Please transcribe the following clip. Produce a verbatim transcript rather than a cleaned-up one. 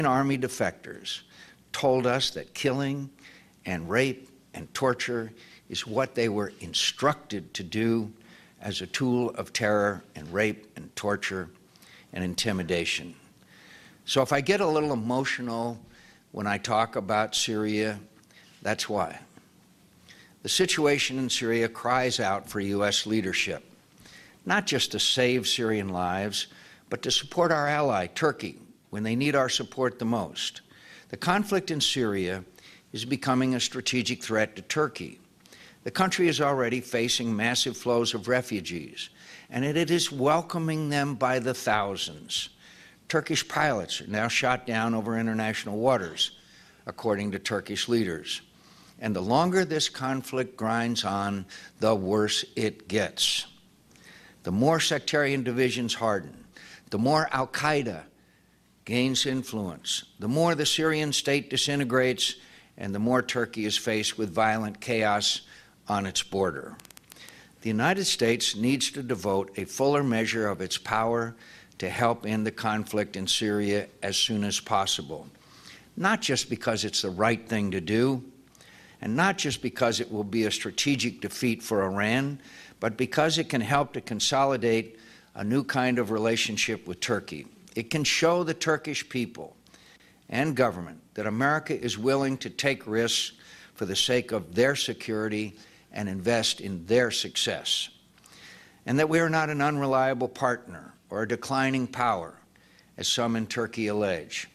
Army defectors told us that killing and rape and torture is what they were instructed to do as a tool of terror and rape and torture and intimidation. So if I get a little emotional when I talk about Syria, that's why. The situation in Syria cries out for U S leadership, not just to save Syrian lives, but to support our ally, Turkey, when they need our support the most. The conflict in Syria is becoming a strategic threat to Turkey. The country is already facing massive flows of refugees, and it is welcoming them by the thousands. Turkish pilots are now shot down over international waters, according to Turkish leaders. And the longer this conflict grinds on, the worse it gets. The more sectarian divisions harden, the more al-Qaeda gains influence, the more the Syrian state disintegrates, and the more Turkey is faced with violent chaos on its border. The United States needs to devote a fuller measure of its power to help end the conflict in Syria as soon as possible, not just because it's the right thing to do, and not just because it will be a strategic defeat for Iran, but because it can help to consolidate a new kind of relationship with Turkey. It can show the Turkish people and government that America is willing to take risks for the sake of their security and invest in their success, and that we are not an unreliable partner or a declining power, as some in Turkey allege.